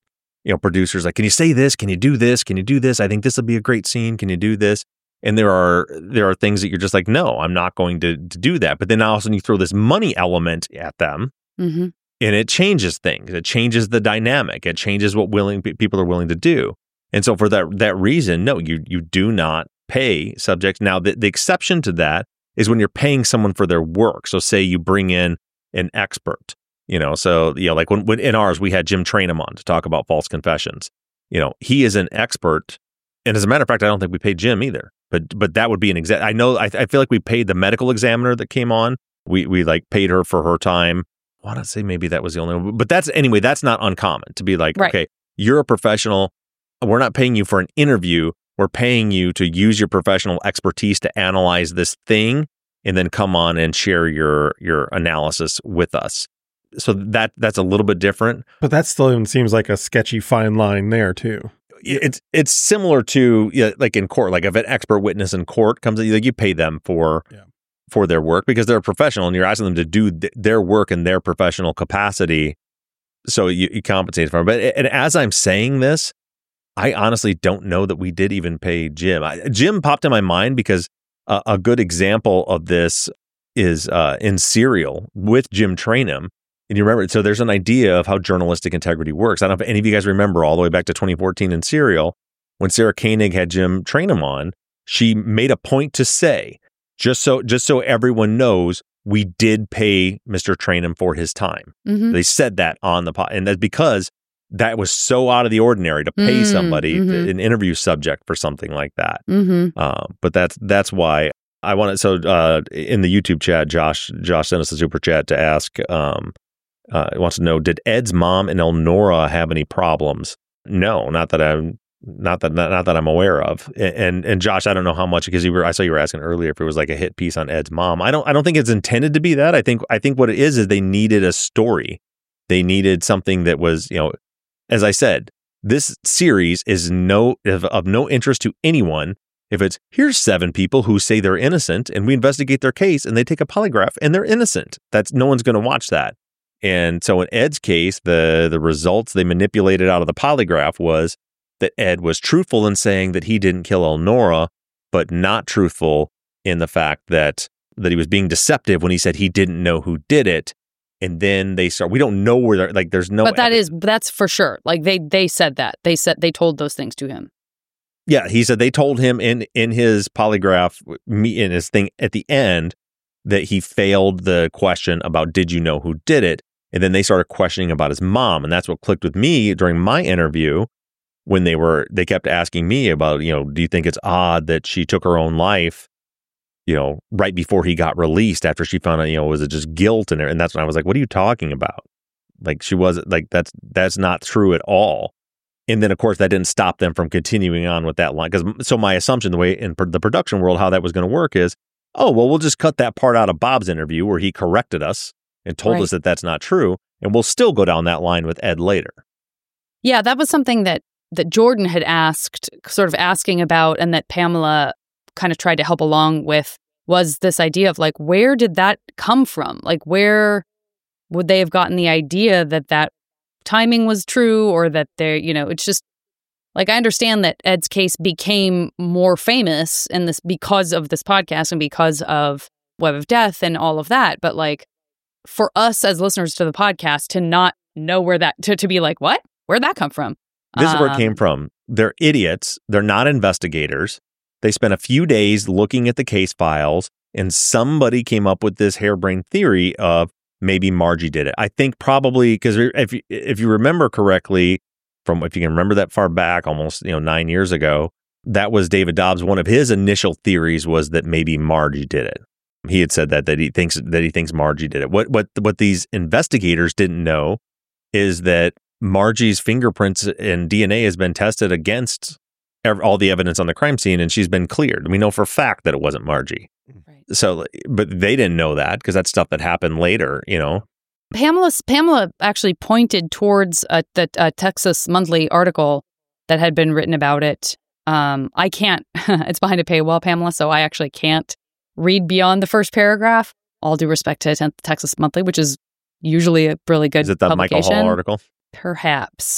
you know, producers like, can you say this? Can you do this? Can you do this? I think this will be a great scene. Can you do this? And there are there are things that you're just like, no, I'm not going to, to do that. But then all of a sudden you throw this money element at them,
Mm-hmm.
and it changes things. It changes the dynamic. It changes what willing people are willing to do. And so for that that reason, no, you you do not pay subjects. Now, the, the exception to that is when you're paying someone for their work. So say you bring in an expert, you know, so, you know, like when, when in ours, we had Jim Trainum on to talk about false confessions. You know, he is an expert. And as a matter of fact, I don't think we paid Jim either. But but that would be an exact. I know. I, I feel like we paid the medical examiner that came on. We we like paid her for her time. I want to say maybe that was the only one. But that's anyway. That's not uncommon to be like,
Right.
okay, you're a professional. We're not paying you for an interview. We're paying you to use your professional expertise to analyze this thing, and then come on and share your your analysis with us. So that that's a little bit different.
But that still even seems like a sketchy fine line there too.
It's it's similar to, yeah, like in court. Like if an expert witness in court comes, like you pay them for
Yeah.
for their work because they're a professional, and you're asking them to do th- their work in their professional capacity. So you, you compensate for it. But and as I'm saying this, I honestly don't know that we did even pay Jim. I, Jim popped in my mind because uh, a good example of this is uh, in Serial with Jim Trainum. And you remember, so there's an idea of how journalistic integrity works. I don't know if any of you guys remember all the way back to twenty fourteen in Serial, when Sarah Koenig had Jim Trainum on, she made a point to say, just so just so everyone knows, we did pay Mister Trainum for his time.
Mm-hmm.
They said that on the pod, and that's because that was so out of the ordinary to pay
Mm,
somebody,
mhm.
an interview subject, for something like that.
Mm-hmm.
Uh, but that's that's why I wanted. So uh, in the YouTube chat, Josh Josh sent us a super chat to ask. Um, uh, he wants to know: did Ed's mom and Elnora have any problems? No, not that I'm not that not, not that I'm aware of. And, and and Josh, I don't know how much, because you were I saw you were asking earlier if it was like a hit piece on Ed's mom. I don't I don't think it's intended to be that. I think I think what it is is they needed a story. They needed something that was, you know, as I said, this series is no of, of no interest to anyone if it's, here's seven people who say they're innocent and we investigate their case and they take a polygraph and they're innocent. That's no one's going to watch that. And so in Ed's case, the the results they manipulated out of the polygraph was that Ed was truthful in saying that he didn't kill Elnora, but not truthful in the fact that that he was being deceptive when he said he didn't know who did it. And then they start, we don't know where they're, like, there's no.
But that is, that's for sure. Like they they said that. They said, they told those things to him.
Yeah, he said they told him in in his polygraph, me in his thing at the end, that he failed the question about did you know who did it, and then they started questioning about his mom, and that's what clicked with me during my interview when they were they kept asking me about, you know, do you think it's odd that she took her own life, you know, right before he got released after she found out, you know, was it just guilt and and that's when I was like, what are you talking about? Like she wasn't like that's that's not true at all. And then, of course, that didn't stop them from continuing on with that line. Because so my assumption, the way in pr- the production world, how that was going to work is, oh, well, we'll just cut that part out of Bob's interview where he corrected us and told
Right.
us that that's not true. And we'll still go down that line with Ed later.
Yeah, that was something that that Jordan had asked, sort of asking about, and that Pamela kind of tried to help along with, was this idea of like, where did that come from? Like, where would they have gotten the idea that that timing was true, or that they're, you know, it's just like, I understand that Ed's case became more famous in this because of this podcast and because of Web of Death and all of that. But like, for us as listeners to the podcast to not know where that, to, to be like, what? Where'd that come from?
This is where it
Um,
came from. They're idiots. They're not investigators. They spent a few days looking at the case files, and somebody came up with this harebrained theory of maybe Margie did it. I think probably because if you, if you remember correctly, from if you can remember that far back, almost you know nine years ago, that was David Dobbs. One of his initial theories was that maybe Margie did it. He had said that that he thinks that he thinks Margie did it. What what what these investigators didn't know is that Margie's fingerprints and D N A has been tested against ev- all the evidence on the crime scene, and she's been cleared. We know for a fact that it wasn't Margie.
Right.
So, but they didn't know that because that's stuff that happened later, you know.
Pamela Pamela actually pointed towards a, the a Texas Monthly article that had been written about it. Um, I can't. It's behind a paywall, Pamela, so I actually can't read beyond the first paragraph. All due respect to Texas Monthly, which is usually a really good
Is it the
publication.
Michael Hall article?
Perhaps.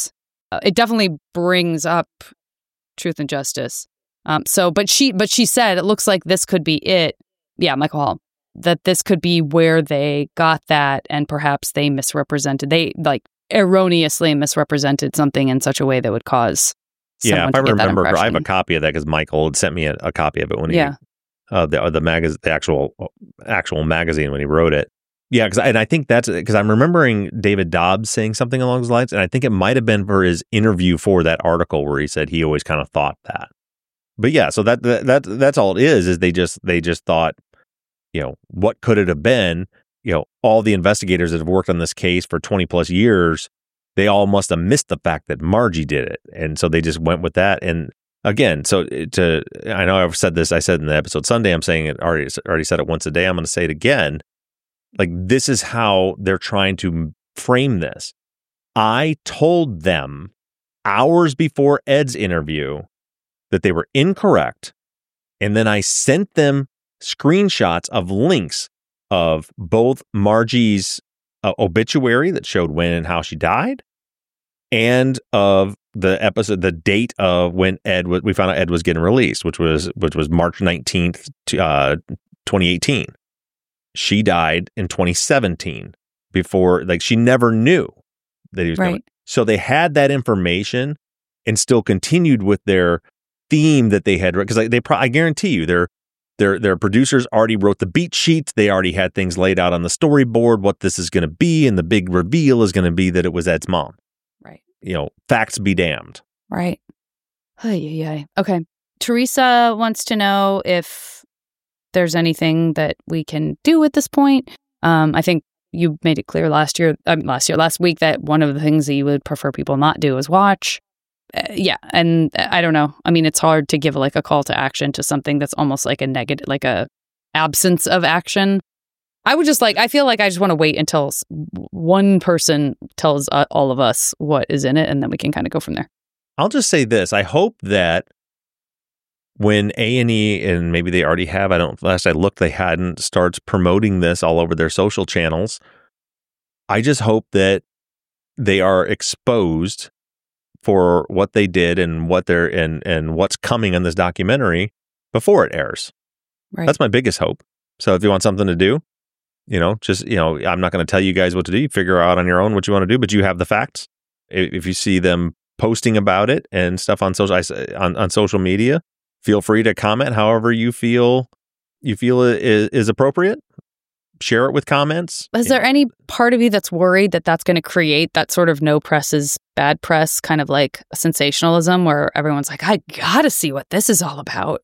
uh, it definitely brings up Truth and Justice. Um, so, but she, but she said it looks like this could be it. Yeah, Michael Hall, that this could be where they got that, and perhaps they misrepresented, they like erroneously misrepresented something in such a way that would cause.
Yeah, if I
to get that
remember, I have a
impression.
copy of that because Michael had sent me a, a copy of it when he,
Yeah.
uh, the the magazine, the actual actual magazine when he wrote it. Yeah, because and I think that's because I'm remembering David Dobbs saying something along those lines, and I think it might have been for his interview for that article where he said he always kind of thought that. But yeah, so that that, that that's all it is. Is they just they just thought, you know, what could it have been? You know, all the investigators that have worked on this case for twenty plus years, they all must have missed the fact that Margie did it, and so they just went with that. And again, so to I know I've said this, I said in the episode Sunday, I'm saying it already already said it once a day. I'm going to say it again. Like, this is how they're trying to frame this. I told them hours before Ed's interview that they were incorrect, and then I sent them screenshots of links of both Margie's uh, obituary that showed when and how she died, and of the episode, the date of when Ed was, we found out Ed was getting released, which was which was March nineteenth, uh, twenty eighteen. She died in twenty seventeen. Before, like, she never knew that he was
Right.
coming. So they had that information and still continued with their theme that they had, because like they, pro- I guarantee you, their their their producers already wrote the beat sheets. They already had things laid out on the storyboard, what this is going to be, and the big reveal is going to be that it was Ed's mom.
Right.
You know, facts be damned.
Right. Ay, ay, ay. Okay. Teresa wants to know if there's anything that we can do at this point. Um, I think you made it clear last year, um, last year, last week, that one of the things that you would prefer people not do is watch. Uh, yeah. And I don't know. I mean, it's hard to give like a call to action to something that's almost like a negative, like a absence of action. I would just like, I feel like I just want to wait until s- one person tells uh, all of us what is in it, and then we can kind of go from there.
I'll just say this. I hope that when A and E, and maybe they already have, I don't, last I looked, they hadn't, starts promoting this all over their social channels, I just hope that they are exposed for what they did and what they're, and, and what's coming in this documentary before it airs.
Right.
That's my biggest hope. So if you want something to do, you know, just, you know, I'm not going to tell you guys what to do. You figure out on your own what you want to do, but you have the facts. If if you see them posting about it and stuff on social, on, on social media, feel free to comment however you feel you feel is, is appropriate. Share it with comments.
Is there any part of you that's worried that that's going to create that sort of no press is bad press kind of like sensationalism where everyone's like, I gotta see what this is all about?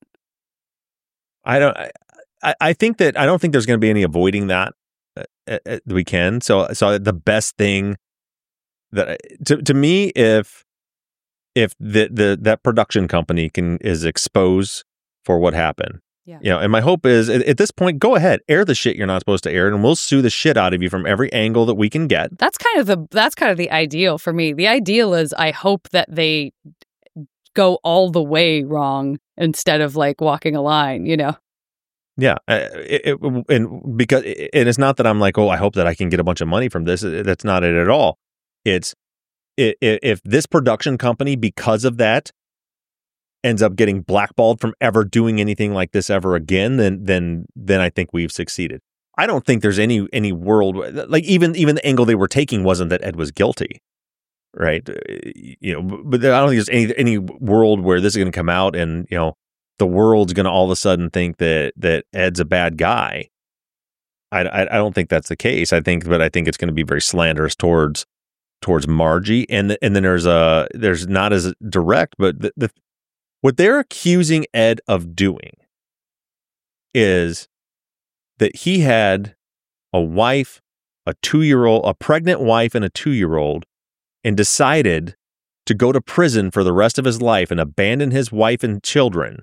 I don't. I, I think that I don't think there's going to be any avoiding that. Uh, uh, we can. So so the best thing that to to me, if if the the that production company can is exposed for what happened.
Yeah.
You know, and my hope is at, at this point, go ahead, air the shit you're not supposed to air, and we'll sue the shit out of you from every angle that we can get.
That's kind of the that's kind of the ideal for me. The ideal is I hope that they go all the way wrong instead of like walking a line, you know.
Yeah, uh, it, it, and because and it's not that I'm like, oh, I hope that I can get a bunch of money from this. That's not it at all. It's it, if this production company, because of that, ends up getting blackballed from ever doing anything like this ever again, then then then I think we've succeeded. I don't think there's any any world like even even the angle they were taking wasn't that Ed was guilty, right? You know, but I don't think there's any any world where this is going to come out and you know the world's going to all of a sudden think that that Ed's a bad guy. I, I I don't think that's the case. I think, but I think it's going to be very slanderous towards towards Margie, and and then there's a there's not as direct, but the, the what they're accusing Ed of doing is that he had a wife, a two-year-old, a pregnant wife and a two-year-old, and decided to go to prison for the rest of his life and abandon his wife and children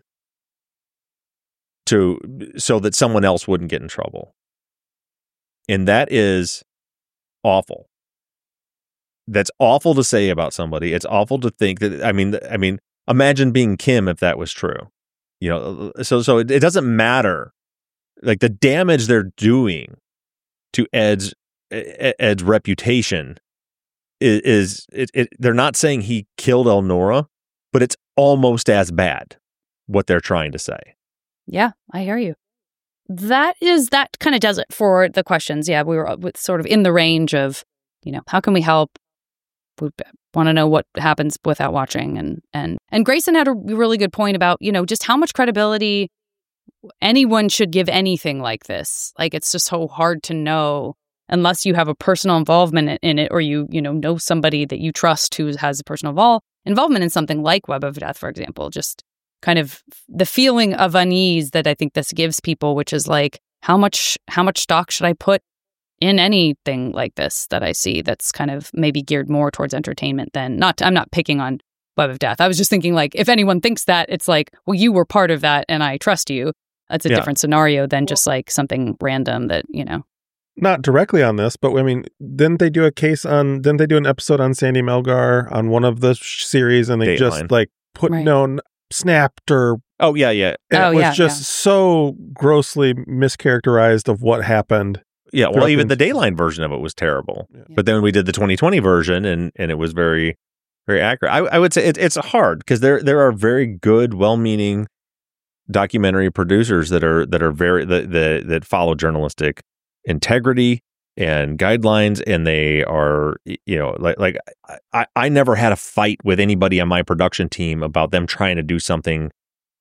to so that someone else wouldn't get in trouble. And that is awful. That's awful to say about somebody. It's awful to think that, I mean, I mean, imagine being Kim if that was true, you know. So, so it, it doesn't matter, like the damage they're doing to Ed's Ed's reputation is, is it, it, they're not saying he killed Elnora, but it's almost as bad what they're trying to say.
Yeah, I hear you. That is, that kind of does it for the questions. Yeah, we were sort of in the range of, you know, how can we help? We want to know what happens without watching. And, and, and Grayson had a really good point about, you know, just how much credibility anyone should give anything like this. Like, it's just so hard to know unless you have a personal involvement in it, or you, you know, know somebody that you trust who has a personal vol- involvement in something like Web of Death, for example. Just kind of the feeling of unease that I think this gives people, which is like, how much how much stock should I put in anything like this that I see that's kind of maybe geared more towards entertainment than not. I'm not picking on Web of Death. I was just thinking, like, if anyone thinks that, it's like, well, you were part of that and I trust you. That's a yeah. different scenario than just like something random that, you know.
Not directly on this, but I mean, didn't they do a case on, didn't they do an episode on Sandy Melgar on one of the sh- series and they Dateline. just like put, right. no, snapped or.
Oh, yeah, yeah.
And
oh,
it was
yeah,
just
yeah.
so grossly mischaracterized of what happened.
Yeah, well, even the Dayline version of it was terrible. Yeah. But then we did the twenty twenty version, and, and it was very, very accurate. I, I would say it, it's hard because there there are very good, well-meaning documentary producers that are that are very that that, that follow journalistic integrity and guidelines, and they are, you know, like like I, I never had a fight with anybody on my production team about them trying to do something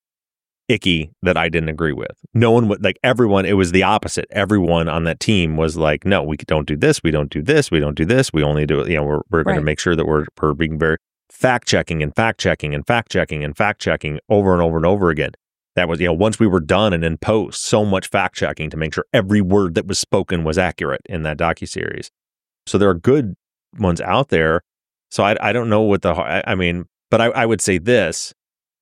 icky that I didn't agree with. No one would, like, everyone, it was the opposite. Everyone on that team was like, no, we don't do this, we don't do this, we don't do this, we only do it, you know, we're we're going
right.
to make sure that we're we're being very fact checking and fact checking and fact checking and fact checking over and over and over again. That was, you know, once we were done and in post, so much fact checking to make sure every word that was spoken was accurate in that docuseries. So there are good ones out there. So I I don't know what the, I, I mean, but I, I would say this,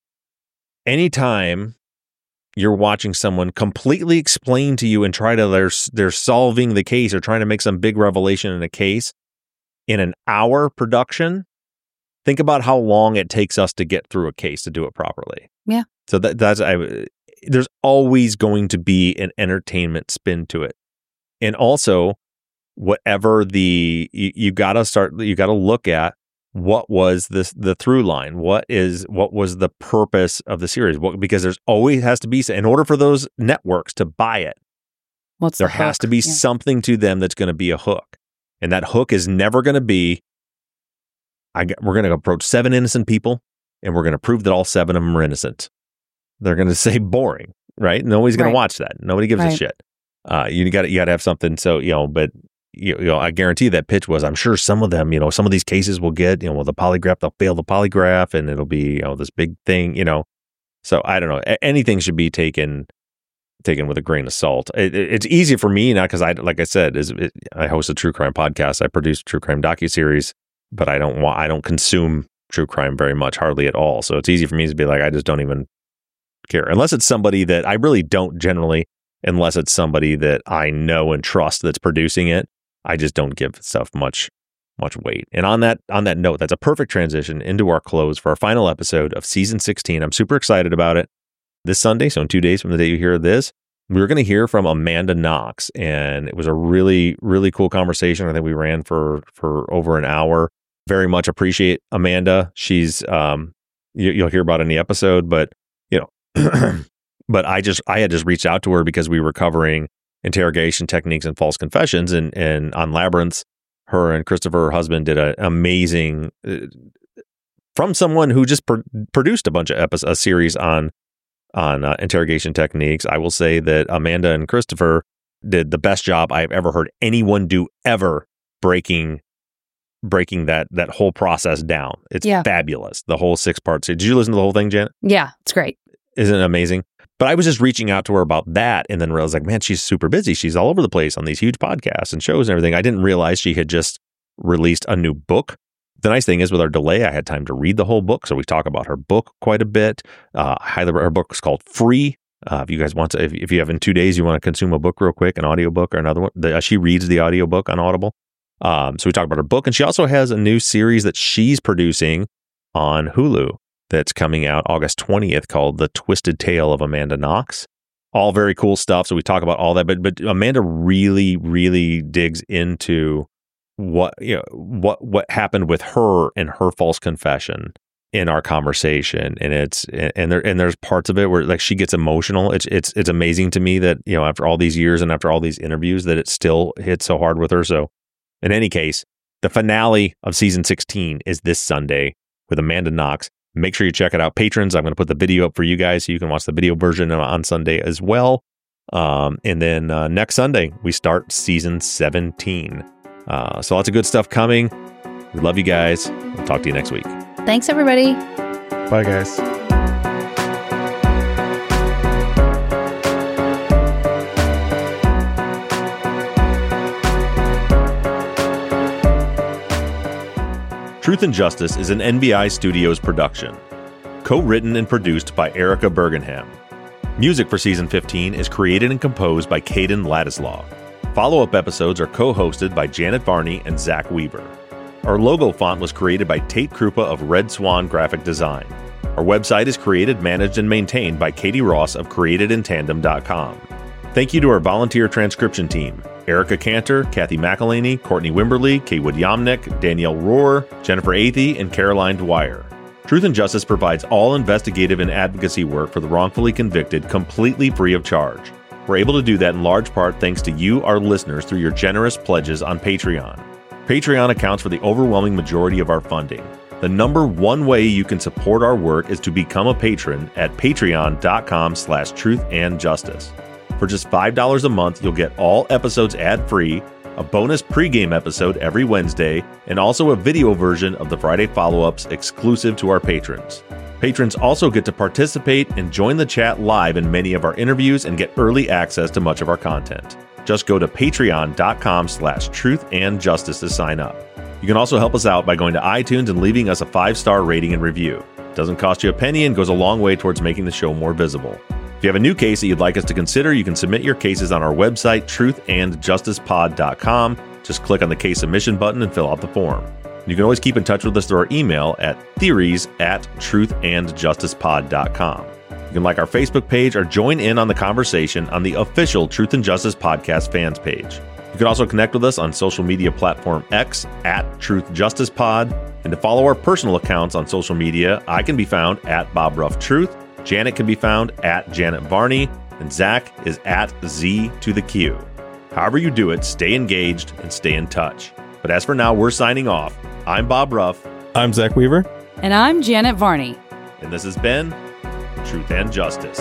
anytime you're watching someone completely explain to you and try to, they're, they're solving the case or trying to make some big revelation in a case in an hour production, think about how long it takes us to get through a case to do it properly.
Yeah.
So that that's, I, there's always going to be an entertainment spin to it. And also, whatever the, you, you got to start, you got to look at what was this, the through line? What is, what was the purpose of the series? What, because there's always has to be, in order for those networks to buy it,
What's
there
the
has
hook?
to be
yeah.
something to them that's going to be a hook. And that hook is never going to be, I, we're going to approach seven innocent people and we're going to prove that all seven of them are innocent. They're going to say boring, right? Nobody's going
right.
to watch that. Nobody gives
right.
a shit. Uh, you got you got to have something. So, you know, but you, you know, I guarantee that pitch was, I'm sure some of them, you know, some of these cases will get, you know, well, the polygraph, they'll fail the polygraph and it'll be, you know, this big thing, you know. So I don't know. A- anything should be taken taken with a grain of salt. It, it, it's easy for me now because I, like I said, is it, I host a true crime podcast. I produce a true crime docuseries, but I don't want, I don't consume true crime very much, hardly at all. So it's easy for me to be like, I just don't even care unless it's somebody that I really don't generally, unless it's somebody that I know and trust that's producing it. I just don't give stuff much, much weight. And on that, on that note, that's a perfect transition into our close for our final episode of season sixteen. I'm super excited about it. This Sunday, so in two days from the day you hear this, we're going to hear from Amanda Knox, and it was a really, really cool conversation. I think we ran for for over an hour. Very much appreciate Amanda. She's, um, you, you'll hear about it in the episode, but you know, but I just I had just reached out to her because we were covering interrogation techniques and false confessions, and and on Labyrinths, her and Christopher, her husband, did an amazing uh, from someone who just pro- produced a bunch of episodes, a series on. on uh, interrogation techniques. I will say that Amanda and Christopher did the best job I've ever heard anyone do ever breaking breaking that that whole process down. It's
yeah.
fabulous. The whole six part series. Did you listen to the whole thing, Janet?
Yeah, it's great.
Isn't it amazing? But I was just reaching out to her about that and then realized, like, man, she's super busy. She's all over the place on these huge podcasts and shows and everything. I didn't realize she had just released a new book. The nice thing is with our delay, I had time to read the whole book. So we talk about her book quite a bit. Uh, highly, her book is called Free. Uh, if you guys want to, if, if you have in two days, you want to consume a book real quick, an audiobook or another one, the, uh, she reads the audiobook on Audible. Um, so we talk about her book. And she also has a new series that she's producing on Hulu that's coming out August twentieth called The Twisted Tale of Amanda Knox. All very cool stuff. So we talk about all that. But, but Amanda really, really digs into what you know what what happened with her and her false confession in our conversation, and it's and there and there's parts of it where like she gets emotional. It's it's it's amazing to me that, you know, after all these years and after all these interviews, that it still hits so hard with her. So in any case, the finale of season sixteen is this Sunday with Amanda Knox. Make sure you check it out, patrons. I'm going to put the video up for you guys so you can watch the video version on Sunday as well. Um, and then uh, next Sunday we start season seventeen. Uh, so lots of good stuff coming. We love you guys. We'll talk to you next week.
Thanks, everybody.
Bye, guys.
Truth and Justice is an N B I Studios production. Co-written and produced by Erica Bergenham. Music for season fifteen is created and composed by Caden Ladislaw. Follow-up episodes are co-hosted by Janet Varney and Zach Weaver. Our logo font was created by Tate Krupa of Red Swan Graphic Design. Our website is created, managed, and maintained by Katie Ross of created in tandem dot com. Thank you to our volunteer transcription team: Erica Cantor, Kathy McElhaney, Courtney Wimberly, Kaywood Yomnick, Danielle Rohr, Jennifer Athey, and Caroline Dwyer. Truth and Justice provides all investigative and advocacy work for the wrongfully convicted completely free of charge. We're able to do that in large part thanks to you, our listeners, through your generous pledges on Patreon. Patreon accounts for the overwhelming majority of our funding. The number one way you can support our work is to become a patron at patreon.com slash truth and justice. For just five dollars a month, you'll get all episodes ad-free, a bonus pregame episode every Wednesday, and also a video version of the Friday follow-ups exclusive to our patrons. Patrons also get to participate and join the chat live in many of our interviews and get early access to much of our content. Just go to patreon.com slash truth and justice to sign up. You can also help us out by going to iTunes and leaving us a five-star rating and review. It doesn't cost you a penny and goes a long way towards making the show more visible. If you have a new case that you'd like us to consider, you can submit your cases on our website, truth and justice pod dot com. Just click on the case submission button and fill out the form. You can always keep in touch with us through our email at theories at truth and justice pod dot com. You can like our Facebook page or join in on the conversation on the official Truth and Justice Podcast fans page. You can also connect with us on social media platform X at Truth Justice Pod. And to follow our personal accounts on social media, I can be found at Bob Ruff Truth. Janet can be found at Janet Varney, and Zach is at Z to the Q. However you do it, stay engaged and stay in touch. But as for now, we're signing off. I'm Bob Ruff.
I'm Zach Weaver.
And I'm Janet Varney.
And this has been Truth and Justice.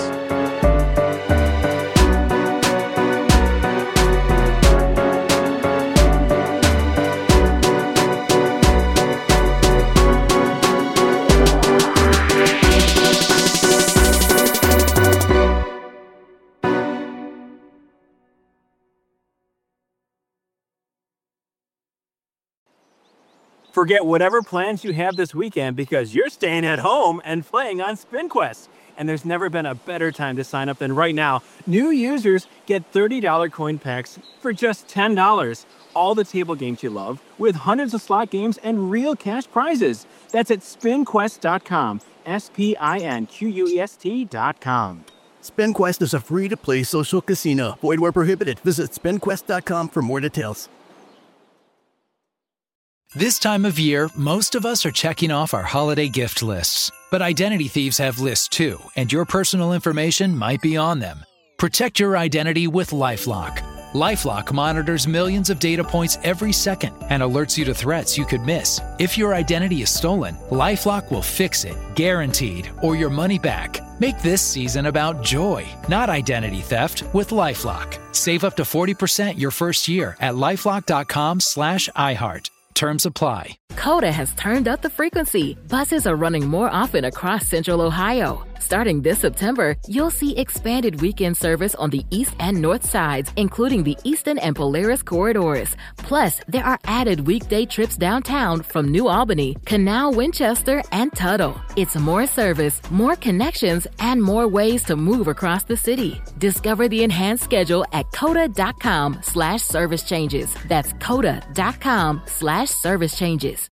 Forget whatever plans you have this weekend because you're staying at home and playing on SpinQuest. And there's never been a better time to sign up than right now. New users get thirty dollars coin packs for just ten dollars. All the table games you love with hundreds of slot games and real cash prizes. That's at spin quest dot com. S P I N Q U E S T dot com.
SpinQuest is a free-to-play social casino. Void where prohibited. Visit spin quest dot com for more details.
This time of year, most of us are checking off our holiday gift lists. But identity thieves have lists too, and your personal information might be on them. Protect your identity with LifeLock. LifeLock monitors millions of data points every second and alerts you to threats you could miss. If your identity is stolen, LifeLock will fix it, guaranteed, or your money back. Make this season about joy, not identity theft, with LifeLock. Save up to forty percent your first year at lifelock.com slash iHeart. Terms apply.
Coda has turned up the frequency. Buses are running more often across Central Ohio. Starting this September, you'll see expanded weekend service on the east and north sides, including the Eastern and Polaris corridors. Plus, there are added weekday trips downtown from New Albany, Canal, Winchester, and Tuttle. It's more service, more connections, and more ways to move across the city. Discover the enhanced schedule at coda.com slash service changes. That's coda.com slash service changes.